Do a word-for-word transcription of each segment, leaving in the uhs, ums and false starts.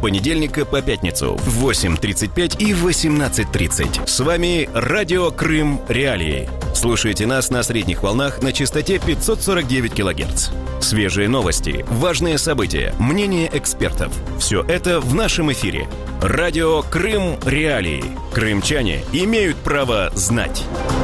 понедельника по пятницу в восемь тридцать пять и восемнадцать тридцать. С вами Радио Крым Реалии. Слушайте нас на средних волнах на частоте пятьсот сорок девять килогерц. Свежие новости, важные события, мнения экспертов. Все это в нашем эфире. Радио Крым Реалии. Крымчане имеют право знать.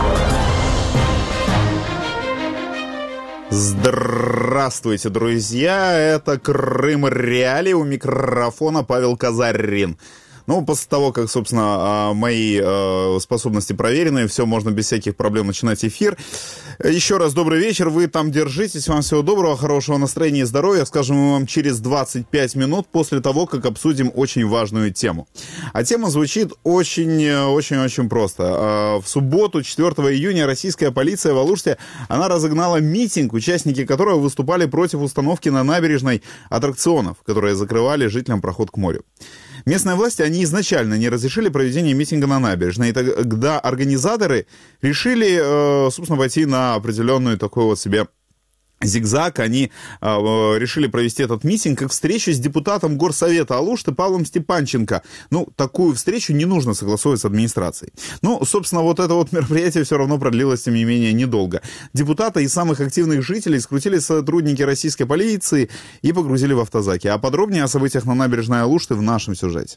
Здравствуйте, друзья! Это Крым Реалии, у микрофона Павел Казарин. Ну, после того, как, собственно, мои способности проверены, все, можно без всяких проблем начинать эфир. Еще раз добрый вечер, вы там держитесь, вам всего доброго, хорошего настроения и здоровья. Скажем мы вам через двадцать пять минут после того, как обсудим очень важную тему. А тема звучит очень-очень-очень просто. В субботу, четвёртого июня, российская полиция в Алуште, она разогнала митинг, участники которого выступали против установки на набережной аттракционов, которые закрывали жителям проход к морю. Местные власти, они изначально не разрешили проведение митинга на набережной, и тогда организаторы решили, собственно, пойти на определенную такую вот себе зигзаг. Они э, решили провести этот митинг как встречу с депутатом Горсовета Алушты Павлом Степанченко. Ну, такую встречу не нужно согласовывать с администрацией. Ну, собственно, вот это вот мероприятие все равно продлилось, тем не менее, недолго. Депутата и самых активных жителей скрутили сотрудники российской полиции и погрузили в автозаки. А подробнее о событиях на набережной Алушты в нашем сюжете.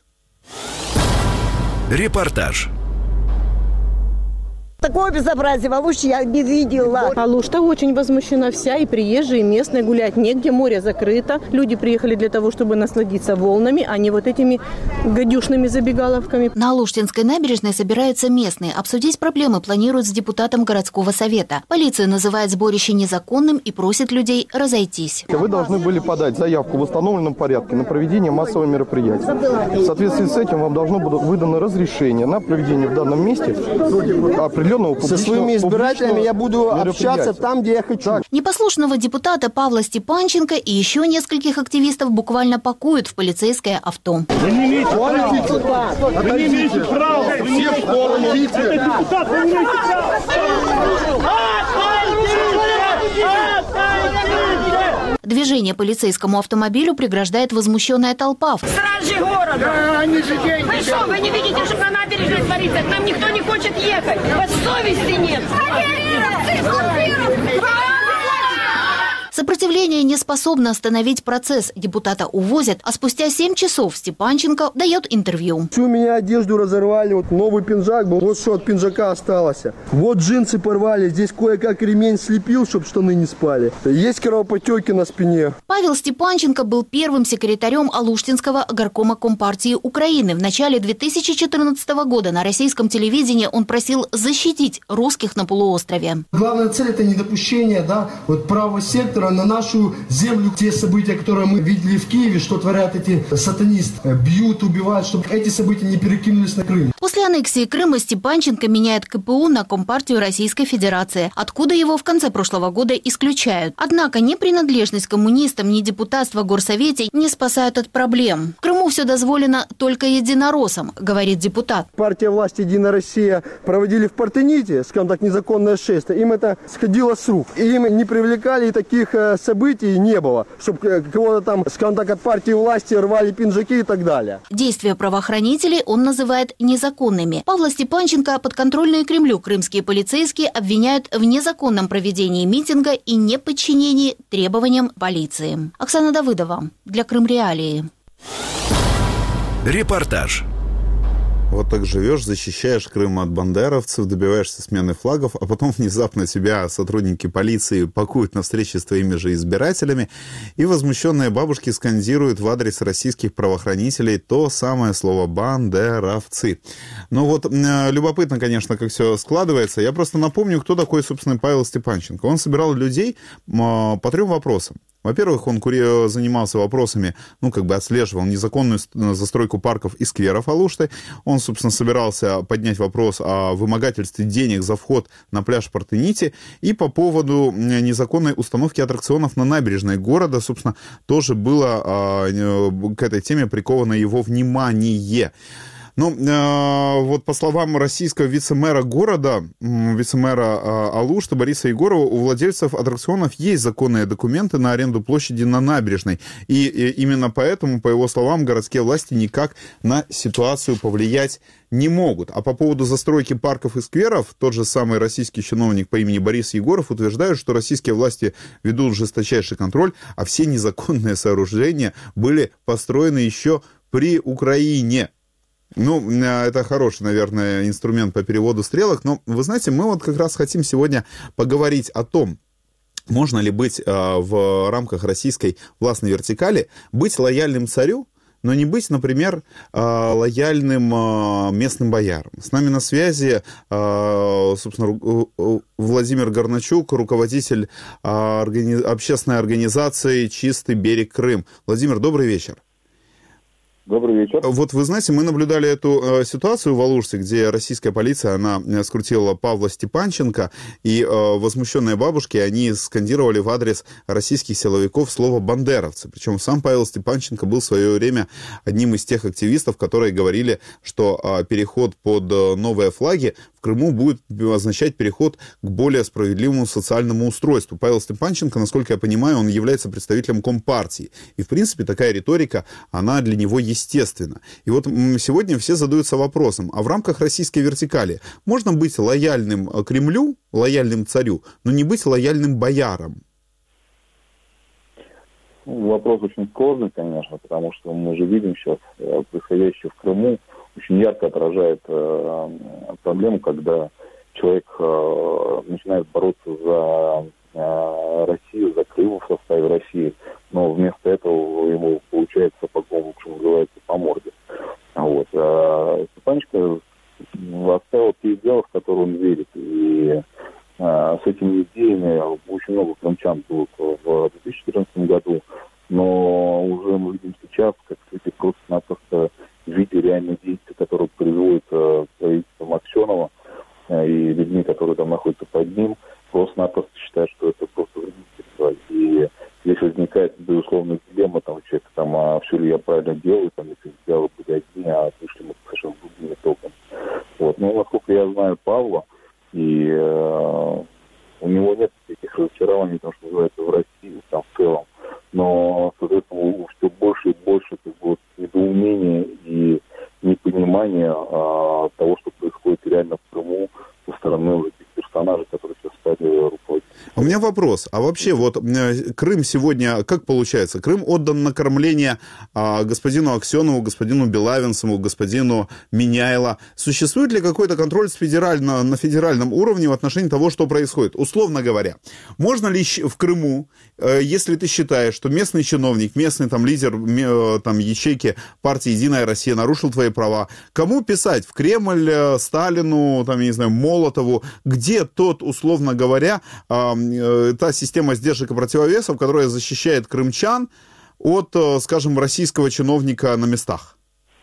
Репортаж. Такого безобразия в Алуште я не видела. Алушта очень возмущена вся, и приезжие, и местные, гулять негде, море закрыто. Люди приехали для того, чтобы насладиться волнами, а не вот этими гадюшными забегаловками. На Алуштинской набережной собираются местные. Обсудить проблемы планируют с депутатом городского совета. Полиция называет сборище незаконным и просит людей разойтись. Вы должны были подать заявку в установленном порядке на проведение массового мероприятия. В соответствии с этим вам должно быть выдано разрешение на проведение в данном месте определенного Со своими избирателями я буду общаться там, где я хочу. Так. Непослушного депутата Павла Степанченко и еще нескольких активистов буквально пакуют в полицейское авто. Вы не имеете права. Вы не имеете права. Все в сторону. Это депутат, вы не имеете права. Движение полицейскому автомобилю преграждает возмущенная толпа. Стражи города! Да, они же деньги. Вы что, вы не видите, что на набережной творится? К нам никто не хочет ехать. У вас совести нет. Сопротивление не способно остановить процесс. Депутата увозят, а спустя семь часов Степанченко дает интервью. Всю меня одежду разорвали, вот новый пинжак был, вот что от пинжака осталось. Вот джинсы порвали, здесь кое-как ремень слепил, чтобы штаны не спали. Есть кровопотеки на спине. Павел Степанченко был первым секретарем Алуштинского горкома Компартии Украины. В начале две тысячи четырнадцатого года на российском телевидении он просил защитить русских на полуострове. Главная цель – это недопущение, да, вот правого сектора на нашу землю. Те события, которые мы видели в Киеве, что творят эти сатанисты, бьют, убивают, чтобы эти события не перекинулись на Крым. После аннексии Крыма Степанченко меняет ка пэ у на Компартию Российской Федерации, откуда его в конце прошлого года исключают. Однако ни принадлежность коммунистам, ни депутатство в Горсовете не спасают от проблем. В Крыму все дозволено только единороссам, говорит депутат. Партия власти «Единая Россия» проводили в Партените, скажем так, незаконное шествие. Им это сходило с рук. Им не привлекали, и таких событий не было, чтобы кого-то там, скажем так, от партии власти рвали пинжаки и так далее. Действия правоохранителей он называет незаконными. Павла Степанченко подконтрольные Кремлю крымские полицейские обвиняют в незаконном проведении митинга и неподчинении требованиям полиции. Оксана Давыдова для Крым Реалии. Репортаж. Вот так живешь, защищаешь Крым от бандеровцев, добиваешься смены флагов, а потом внезапно тебя сотрудники полиции пакуют на встрече с твоими же избирателями, и возмущенные бабушки скандируют в адрес российских правоохранителей то самое слово «бандеровцы». Ну вот, любопытно, конечно, как все складывается. Я просто напомню, кто такой, собственно, Павел Степанченко. Он собирал людей по трем вопросам. Во-первых, он занимался вопросами, ну, как бы отслеживал незаконную застройку парков и скверов Алушты. Он, собственно, собирался поднять вопрос о вымогательстве денег за вход на пляж Партенити. И по поводу незаконной установки аттракционов на набережной города, собственно, тоже было к этой теме приковано его внимание. Ну, э, вот по словам российского вице-мэра города, вице-мэра э, Алушты Бориса Егорова, у владельцев аттракционов есть законные документы на аренду площади на набережной. И, и именно поэтому, по его словам, городские власти никак на ситуацию повлиять не могут. А по поводу застройки парков и скверов, тот же самый российский чиновник по имени Борис Егоров утверждает, что российские власти ведут жесточайший контроль, а все незаконные сооружения были построены еще при Украине. Ну, это хороший, наверное, инструмент по переводу стрелок, но, вы знаете, мы вот как раз хотим сегодня поговорить о том, можно ли быть э, в рамках российской властной вертикали, быть лояльным царю, но не быть, например, э, лояльным э, местным боярам. С нами на связи, э, собственно, Владимир Горначук, руководитель э, органи... общественной организации «Чистый берег Крым». Владимир, добрый вечер. Добрый вечер. Вот вы знаете, мы наблюдали эту э, ситуацию в Алуште, где российская полиция, она э, скрутила Павла Степанченко, и э, возмущенные бабушки, они скандировали в адрес российских силовиков слово «бандеровцы». Причем сам Павел Степанченко был в свое время одним из тех активистов, которые говорили, что э, переход под э, новые флаги в Крыму будет означать переход к более справедливому социальному устройству. Павел Степанченко, насколько я понимаю, он является представителем Компартии. И, в принципе, такая риторика, она для него естественна. И вот сегодня все задаются вопросом, а в рамках российской вертикали можно быть лояльным Кремлю, лояльным царю, но не быть лояльным боярам? Вопрос очень сложный, конечно, потому что мы же видим сейчас происходящее в Крыму, очень ярко отражает э, проблему, когда человек э, начинает бороться за э, Россию, за Крым в составе России, но вместо этого ему получается сапогом, что называется, по морде. Вот. А Степанченко оставил те идеалы, в которые он верит, и э, с этими идеями очень много крымчан было в две тысячи четырнадцатом году, но уже мы видим сейчас, как люди просто-напросто в виде реальных действий, которые производят э, правительством Аксенова э, и людьми, которые там находятся под ним, просто-напросто считают, что это просто вредительство. И здесь возникает, безусловно, дилемма там, человека, там, а все ли я правильно делаю, там, если идеалы были одни, а пришли мы совершенно другими токами. Вот. Но насколько я знаю Павла, и э, у него нет таких разочарований, там, что называется, в России, там, в целом. Но, соответственно, все больше и больше как бы, недоумения и непонимания а, того, что происходит реально в Крыму со стороны этих персонажей, которые сейчас стали руководителями. У меня вопрос. А вообще, вот Крым сегодня, как получается? Крым отдан на кормление а, господину Аксенову, господину Белавинцеву, господину Меняйло. Существует ли какой-то контроль с федерально, на федеральном уровне в отношении того, что происходит? Условно говоря, можно ли в Крыму, э, если ты считаешь, что местный чиновник, местный там лидер э, там, ячейки партии «Единая Россия» нарушил твои права, кому писать? В Кремль, э, Сталину, там, я не знаю, Молотову? Где тот, условно говоря, э, та система сдержек и противовесов, которая защищает крымчан от, скажем, российского чиновника на местах?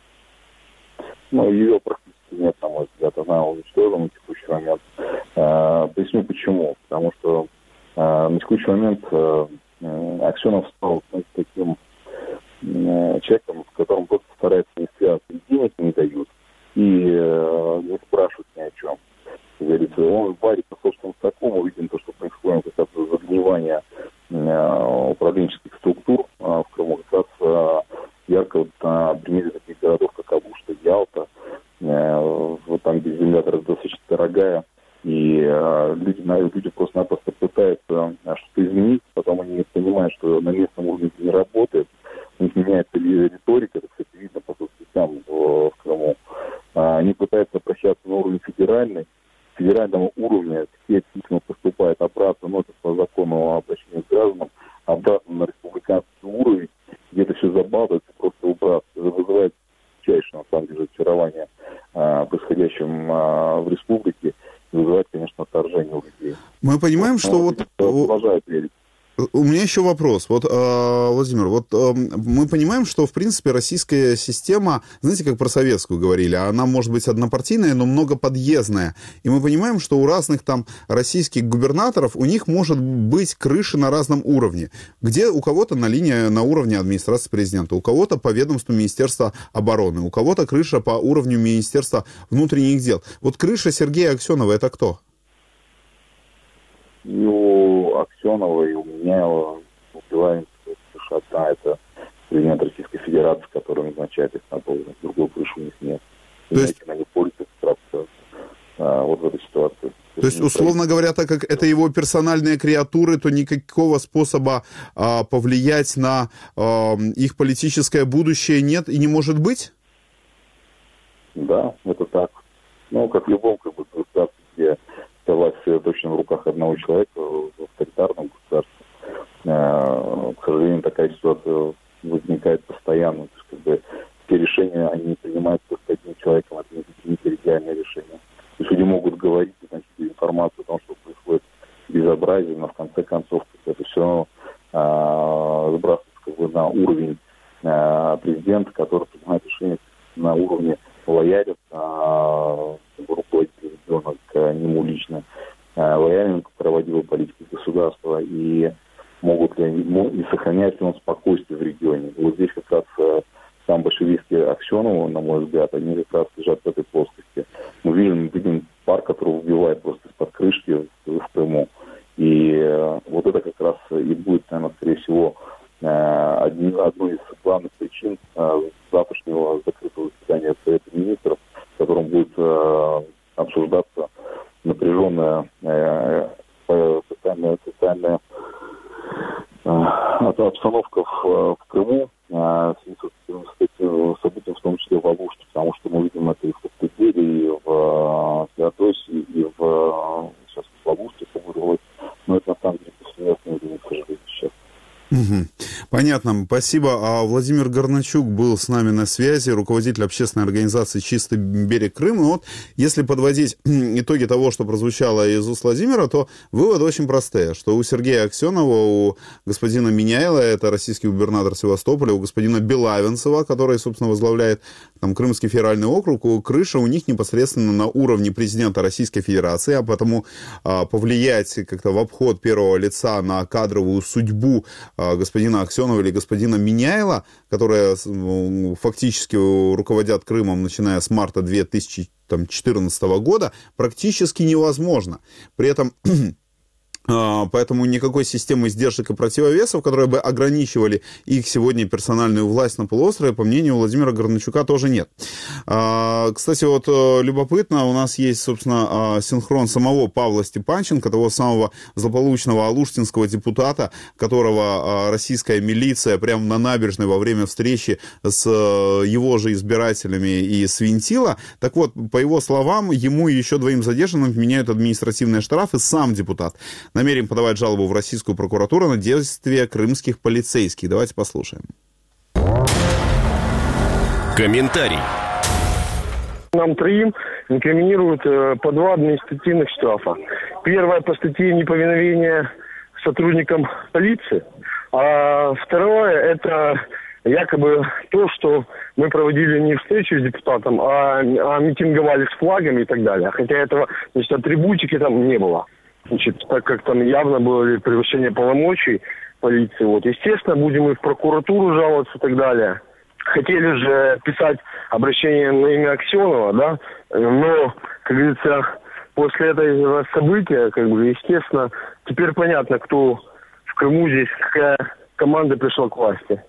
Ну, ее практически нет, на мой взгляд. Она уничтожена на текущий момент. А, поясню почему. Потому что а, на текущий момент а, Аксенов стал, знаете, таким а, человеком, с которым просто старается не связаться. И денег не дают, и а, не спрашивают ни о чем. Говорится, он варит по собственному такому, видим то, что происходит, как раз загнивание э, управленческих структур э, в Крыму, как раз э, ярко вот, на примере таких городов, как Алушта, Ялта, э, вот там, где земля достаточно дорогая, и э, люди, люди просто-напросто пытаются э, что-то изменить, потом они понимают, что на местном уровне это не работает, у них меняется риторика, это, кстати, видно по соцсетям в, в Крыму, э, они пытаются обращаться на уровень федеральный, федерального уровня все письма поступают обратно, но это по закону о обращении с гражданам, обратно на республиканский уровень, где это все забалтывается, просто убраться. Это вызывает чайшее, на самом деле, очарование а, происходящим а, в республике, и вызывает, конечно, отторжение у людей. Мы понимаем, что но, вот... Продолжают верить. У меня еще вопрос. Вот, Владимир, вот мы понимаем, что, в принципе, российская система, знаете, как про советскую говорили, она может быть однопартийная, но многоподъездная. И мы понимаем, что у разных там российских губернаторов у них может быть крыши на разном уровне. Где у кого-то на линии, на уровне администрации президента, у кого-то по ведомству Министерства обороны, у кого-то крыша по уровню Министерства внутренних дел. Вот крыша Сергея Аксенова — это кто? И у Аксенова, и у меня, у Билайна, одна, это президент Российской Федерации, который назначает их на должность. Другой крыши у них нет. То есть они пользуются а, вот в этой ситуации. То есть, условно говоря, так как это его персональные креатуры, то никакого способа а, повлиять на а, их политическое будущее нет и не может быть? Да, это так. Ну, как в любом как бы, государстве, где власть точно в руках одного человека, в авторитарном государстве, э, к сожалению, такая ситуация возникает постоянно. То есть, как бы, те решения, они принимают просто одним человеком, это не коллегиальные решения. То есть люди могут говорить, значит, информацию о том, что происходит безобразие, но в конце концов это все равно э, сбрасывается как бы, на уровень э, президента, который принимает решения на уровне лоялен а, руководитель региона к нему лично, а, лоялен к проводимой политике государства, и могут ли они, и сохраняет ли он спокойствие в регионе. Вот здесь как раз а, сам большевистский Аксенова, на мой взгляд, они как раз лежат в этой плоскости. Мы видим, видим пар, который убивает просто из-под крышки в, в Крыму. И а, вот это как раз и будет, наверное, скорее всего, а, одни, одной из главных причин а, завтрашнего закрытого заседания Совета Министров, в котором будет э, обсуждаться напряженная э, социальная, социальная э, обстановка в, в Крыму, э, в связи с этим событием, в том числе в Алуште, потому что мы видим это и в Коктебеле, и в Феодосии, и в, сейчас в Алуште, но это на самом деле повсеместное время, к сожалению, сейчас. Угу. Понятно. Спасибо. Владимир Горначук был с нами на связи, руководитель общественной организации «Чистый берег Крыма». Вот если подводить итоги того, что прозвучало из уст Владимира, то выводы очень простые, что у Сергея Аксенова, у господина Миняйла, это российский губернатор Севастополя, у господина Белавинцева, который, собственно, возглавляет там, Крымский федеральный округ, у крыша у них непосредственно на уровне президента Российской Федерации, а потому а, повлиять как-то в обход первого лица на кадровую судьбу а, господина Аксенова или господина Миняйла, которые фактически руководят Крымом, начиная с марта две тысячи четырнадцатого года, практически невозможно. При этом поэтому никакой системы сдержек и противовесов, которые бы ограничивали их сегодня персональную власть на полуострове, по мнению Владимира Горначука, тоже нет. Кстати, вот любопытно, у нас есть, собственно, синхрон самого Павла Степанченко, того самого злополучного алуштинского депутата, которого российская милиция прямо на набережной во время встречи с его же избирателями и свинтила. Так вот, по его словам, ему и еще двоим задержанным вменяют административные штрафы сам депутат. Намерен подавать жалобу в российскую прокуратуру на действия крымских полицейских. Давайте послушаем. Комментарий. Нам троим инкриминируют э, по два административных штрафа. Первое по статье неповиновения сотрудникам полиции, а второе это якобы то, что мы проводили не встречу с депутатом, а, а митинговали с флагами и так далее. Хотя этого, значит, атрибутики там не было. Значит, так как там явно было превышение полномочий полиции, вот, естественно, будем и в прокуратуру жаловаться и так далее. Хотели же писать обращение на имя Аксенова, да, но, как говорится, после этого события, как бы, естественно, теперь понятно, кто в Крыму здесь, какая команда пришла к власти.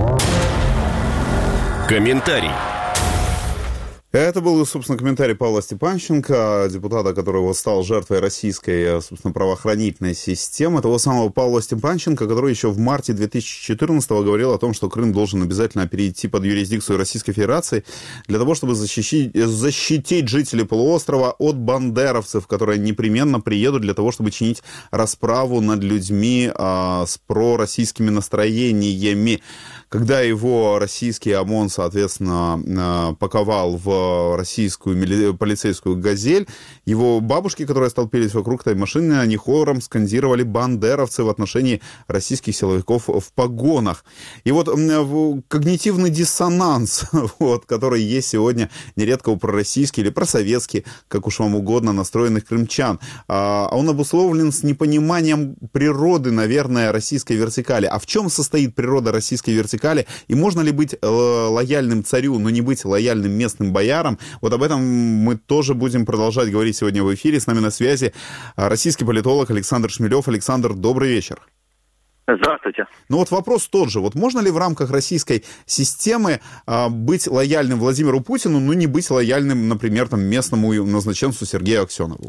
Комментарий. Это был, собственно, комментарий Павла Степанченко, депутата, который стал жертвой российской, собственно, правоохранительной системы. Того самого Павла Степанченко, который еще в марте две тысячи четырнадцатого говорил о том, что Крым должен обязательно перейти под юрисдикцию Российской Федерации для того, чтобы защитить, защитить жителей полуострова от бандеровцев, которые непременно приедут для того, чтобы чинить расправу над людьми а, с пророссийскими настроениями. когда его российский ОМОН, соответственно, паковал в российскую мили... полицейскую «Газель», его бабушки, которые столпились вокруг этой машины, они хором скандировали «бандеровцы» в отношении российских силовиков в погонах. И вот когнитивный диссонанс, вот, который есть сегодня нередко у пророссийских или просоветских, как уж вам угодно, настроенных крымчан, он обусловлен с непониманием природы, наверное, российской вертикали. А в чем состоит природа российской вертикали? И можно ли быть лояльным царю, но не быть лояльным местным боярам? Вот об этом мы тоже будем продолжать говорить сегодня в эфире. С нами на связи российский политолог Александр Шмелев. Александр, добрый вечер. Здравствуйте. Ну вот вопрос тот же. Вот можно ли в рамках российской системы а, быть лояльным Владимиру Путину, но не быть лояльным, например, там, местному назначенцу Сергею Аксенову?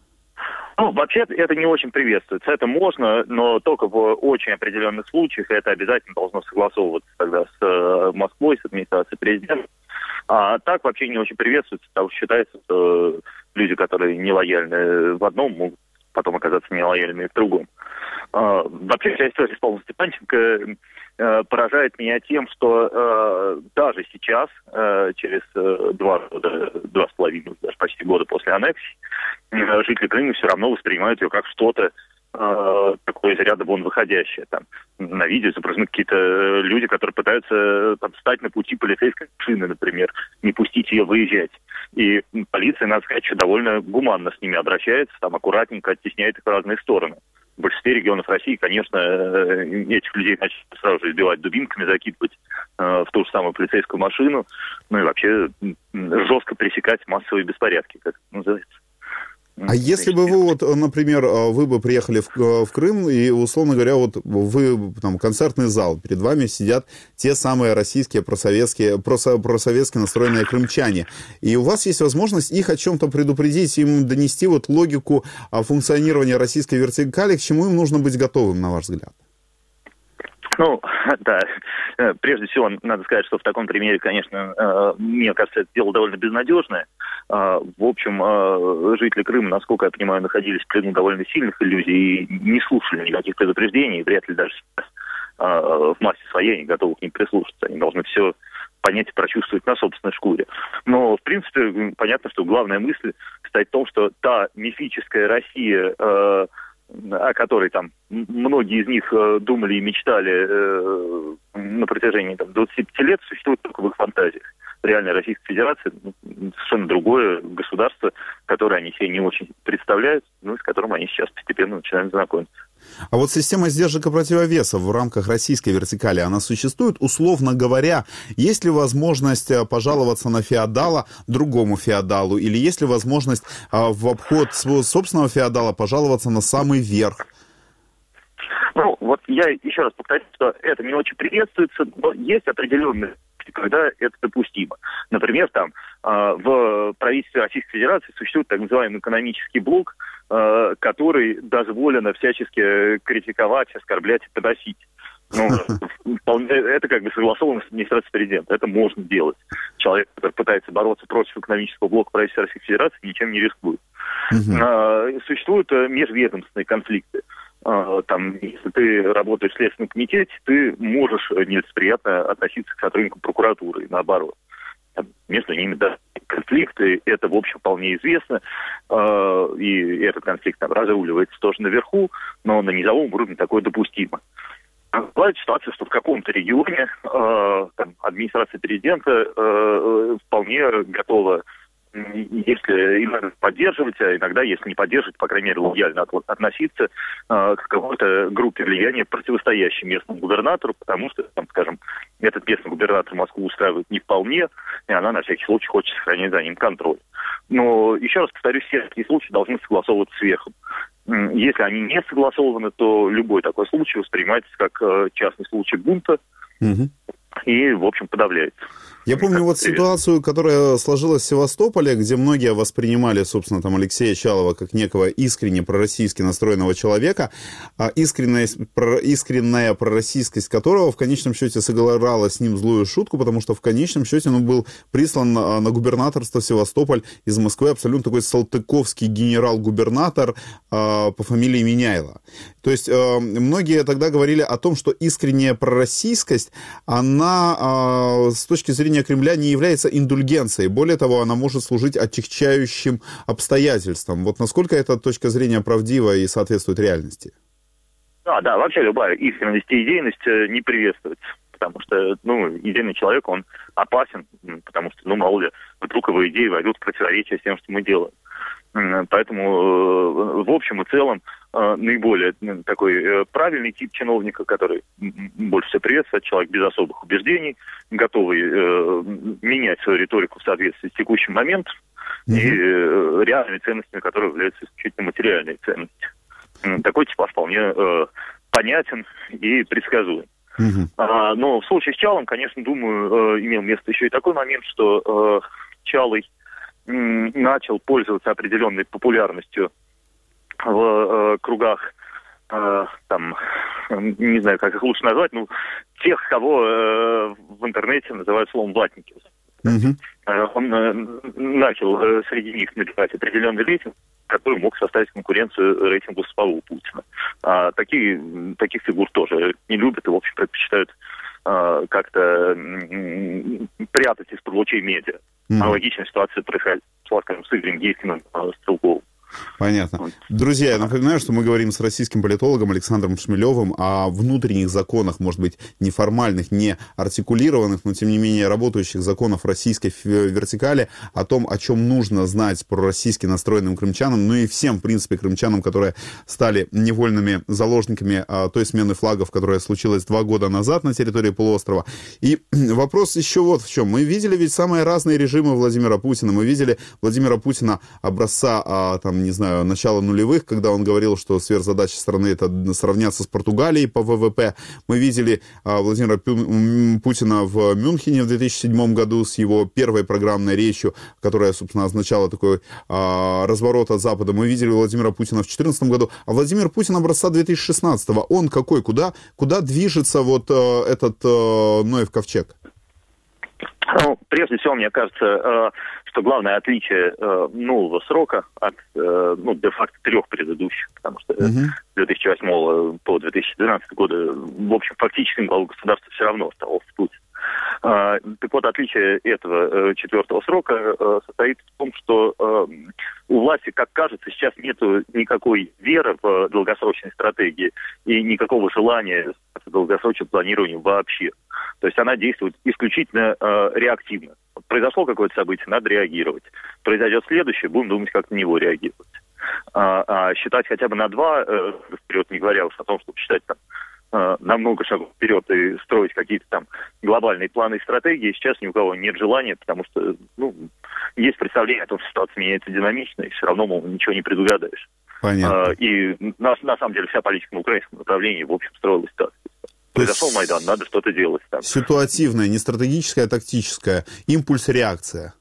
Ну, вообще это не очень приветствуется. Это можно, но только в очень определенных случаях, и это обязательно должно согласовываться тогда с э, Москвой, с администрацией президента. А так вообще не очень приветствуется, потому что считается, что люди, которые не лояльны в одном, могут потом оказаться не лояльными в другом. А, вообще вся история с Павлом Степанченко э, поражает меня тем, что э, даже сейчас, э, через э, два года, два с половиной, даже почти года после аннексии, э, жители Крыма все равно воспринимают ее как что-то э, такое из ряда вон выходящее. Там на видео изображены какие-то люди, которые пытаются там, встать на пути полицейской машины, например, не пустить ее выезжать. И полиция, надо сказать, что довольно гуманно с ними обращается, там аккуратненько оттесняет их в разные стороны. В большинстве регионов России, конечно, этих людей начали сразу же избивать дубинками, закидывать э, в ту же самую полицейскую машину, ну и вообще жестко пресекать массовые беспорядки, как это называется. А если бы вы, вот, например, вы бы приехали в, в Крым, и, условно говоря, вот вы, там, концертный зал, перед вами сидят те самые российские просоветские, просо, просоветски настроенные крымчане, и у вас есть возможность их о чем-то предупредить, им донести вот логику функционирования российской вертикали, к чему им нужно быть готовым, на ваш взгляд? Ну, да, прежде всего, надо сказать, что в таком примере, конечно, мне кажется, это дело довольно безнадежное. В общем, жители Крыма, насколько я понимаю, находились в плену довольно сильных иллюзий и не слушали никаких предупреждений, вряд ли даже сейчас в массе своей они готовы к ним прислушаться. Они должны все понять и прочувствовать на собственной шкуре. Но, в принципе, понятно, что главная мысль стоит в том, что та мифическая Россия, о которой там многие из них э, думали и мечтали э, на протяжении там, двадцати пяти лет, существует только в их фантазиях. Реальная Российская Федерация ну, совершенно другое государство, которое они себе не очень представляют, ну и с которым они сейчас постепенно начинают знакомиться. А вот система сдержек и противовесов в рамках российской вертикали, она существует? Условно говоря, есть ли возможность пожаловаться на феодала другому феодалу? Или есть ли возможность в обход своего собственного феодала пожаловаться на самый верх? Ну, вот я еще раз повторю, что это не очень приветствуется, но есть определенные, когда это допустимо. Например, там в правительстве Российской Федерации существует так называемый экономический блок, который дозволено всячески критиковать, оскорблять и подносить. Ну, это как бы согласовано с администрацией президента. Это можно делать. Человек, который пытается бороться против экономического блока правительства Российской Федерации, ничем не рискует. Uh-huh. Существуют межведомственные конфликты. Там, если ты работаешь в Следственном комитете, ты можешь нелицеприятно относиться к сотрудникам прокуратуры, и наоборот. Между ними, да, конфликты, это, в общем, вполне известно, и этот конфликт там разруливается тоже наверху, но на низовом уровне такое допустимо. Бывает ситуация, что в каком-то регионе там, администрация президента вполне готова, если иногда поддерживать, а иногда, если не поддерживать, по крайней мере, лояльно относиться э, к какой-то группе влияния, противостоящей местному губернатору, потому что, там, скажем, этот местный губернатор Москву устраивает не вполне, и она на всякий случай хочет сохранять за ним контроль. Но, еще раз повторюсь, все такие случаи должны согласовываться сверху. Если они не согласованы, то любой такой случай воспринимается как э, частный случай бунта, угу. и, в общем, подавляется. Я помню вот ситуацию, которая сложилась в Севастополе, где многие воспринимали, собственно, там Алексея Чалова как некого искренне пророссийски настроенного человека, а искренняя, искренняя пророссийскость которого в конечном счете сыграла с ним злую шутку, потому что в конечном счете он был прислан на, на губернаторство в Севастополь из Москвы абсолютно такой салтыковский генерал-губернатор а, по фамилии Меняйло. То есть а, многие тогда говорили о том, что искренняя пророссийскость, она а, с точки зрения Кремля не является индульгенцией. Более того, она может служить отягчающим обстоятельством. Вот насколько эта точка зрения правдива и соответствует реальности? Да, да, вообще любая искренность и идейность не приветствуется. Потому что, ну, идейный человек, он опасен, потому что, ну, мало ли, вдруг его идеи войдут в противоречие с тем, что мы делаем. Поэтому, в общем и целом, наиболее такой правильный тип чиновника, который больше всего приветствует, человек без особых убеждений, готовый менять свою риторику в соответствии с текущим моментом mm-hmm. и реальными ценностями, которые являются исключительно материальной ценностью. Такой типаж вполне понятен и предсказуем. Mm-hmm. А, но в случае с Чалом, конечно, думаю, имел место еще и такой момент, что Чалый начал пользоваться определенной популярностью в э, кругах, э, там, не знаю, как их лучше назвать, ну, тех, кого э, в интернете называют словом «блатники». Mm-hmm. Э, он э, начал э, среди них набирать определенный рейтинг, который мог составить конкуренцию рейтингу самого Путина. А такие, таких фигур тоже не любят и, в общем, предпочитают э, как-то э, прятать из-под лучей медиа. Mm-hmm. Аналогичная ситуация происходит, скажем, с Игорем Гейскиным, Стрелковым. Понятно. Друзья, я напоминаю, что мы говорим с российским политологом Александром Шмелевым о внутренних законах, может быть, неформальных, не артикулированных, но, тем не менее, работающих законов российской вертикали, о том, о чем нужно знать про российски настроенным крымчанам, ну и всем, в принципе, крымчанам, которые стали невольными заложниками а, той смены флагов, которая случилась два года назад на территории полуострова. И вопрос еще вот в чем. Мы видели ведь самые разные режимы Владимира Путина. Мы видели Владимира Путина образца, а, там, не знаю, начала нулевых, когда он говорил, что сверхзадача страны — это сравняться с Португалией по ВВП. Мы видели а, Владимира Пю- Путина в Мюнхене в две тысячи седьмом году с его первой программной речью, которая, собственно, означала такой а, разворот от Запада. Мы видели Владимира Путина в две тысячи четырнадцатом году. А Владимир Путин образца две тысячи шестнадцатого, он какой? Куда, куда движется вот а, этот а, Ноев ковчег? Ну, прежде всего, мне кажется, что главное отличие нового срока от, ну, де-факто трех предыдущих, потому что uh-huh. с две тысячи восьмого по две тысячи двенадцатый года, в общем, фактически главой государства все равно оставался Путин. Так вот, отличие этого четвертого срока состоит в том, что у власти, как кажется, сейчас нет никакой веры в долгосрочной стратегии и никакого желания в долгосрочном планировании вообще. То есть она действует исключительно э, реактивно. Произошло какое-то событие, надо реагировать. Произойдет следующее, будем думать, как на него реагировать. А, а считать хотя бы на два э, вперед, не говоря уж о том, чтобы считать там э, на много шагов вперед и строить какие-то там глобальные планы и стратегии, сейчас ни у кого нет желания, потому что, ну, есть представление о том, что ситуация меняется динамично, и все равно, мол, ничего не предугадаешь. Понятно. А, и на, на самом деле вся политика на украинском направлении, в общем, строилась так. Произошел есть... Майдан, надо что-то делать. Там. Ситуативная, не стратегическая, а тактическая. Импульс-реакция.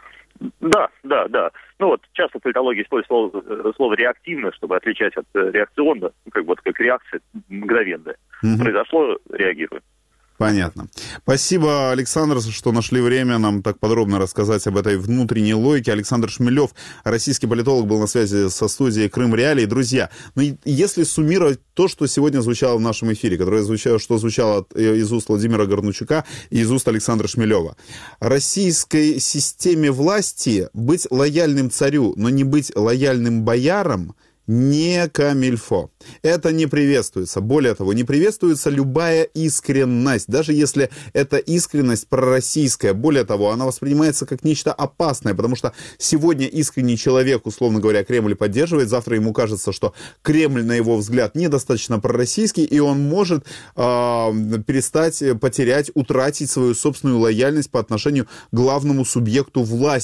Да, да, да. Ну вот, часто в политологии используют слово, слово «реактивно», чтобы отличать от реакционно, ну, как вот как реакция мгновенная. Угу. Произошло, реагируем. Понятно. Спасибо, Александр, что нашли время нам так подробно рассказать об этой внутренней логике. Александр Шмелев, российский политолог, был на связи со студией «Крым Реалии». Друзья, ну, если суммировать то, что сегодня звучало в нашем эфире, которое звучало, что звучало из уст Владимира Горнучука и из уст Александра Шмелева. Российской системе власти быть лояльным царю, но не быть лояльным боярам не камильфо. Это не приветствуется. Более того, не приветствуется любая искренность, даже если эта искренность пророссийская. Более того, она воспринимается как нечто опасное, потому что сегодня искренний человек, условно говоря, Кремль поддерживает, завтра ему кажется, что Кремль, на его взгляд, недостаточно пророссийский, и он может э, перестать, потерять, утратить свою собственную лояльность по отношению к главному субъекту власти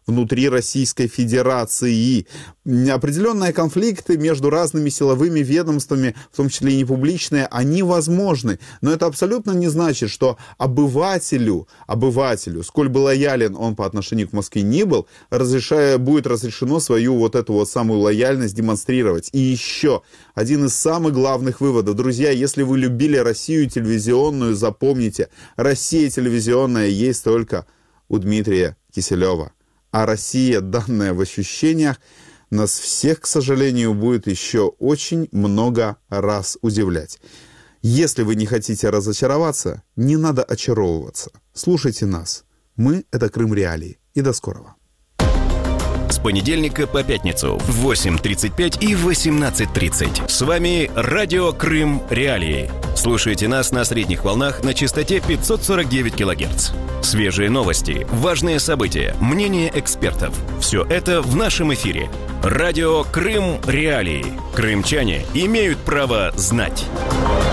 внутри Российской Федерации. Определенные конфликты между разными силовыми ведомствами, в том числе и непубличные, они возможны. Но это абсолютно не значит, что обывателю, обывателю, сколь бы лоялен он по отношению к Москве ни был, разрешая, будет разрешено свою вот эту вот самую лояльность демонстрировать. И еще один из самых главных выводов. Друзья, если вы любили Россию телевизионную, запомните, Россия телевизионная есть только у Дмитрия Киселева. А Россия, данная в ощущениях, нас всех, к сожалению, будет еще очень много раз удивлять. Если вы не хотите разочароваться, не надо очаровываться. Слушайте нас. Мы — это Крым Реалии. И до скорого. С понедельника по пятницу в восемь тридцать пять и восемнадцать тридцать. С вами Радио Крым Реалии. Слушайте нас на средних волнах на частоте пятьсот сорок девять килогерц. Свежие новости, важные события, мнения экспертов. Все это в нашем эфире. Радио Крым Реалии. Крымчане имеют право знать.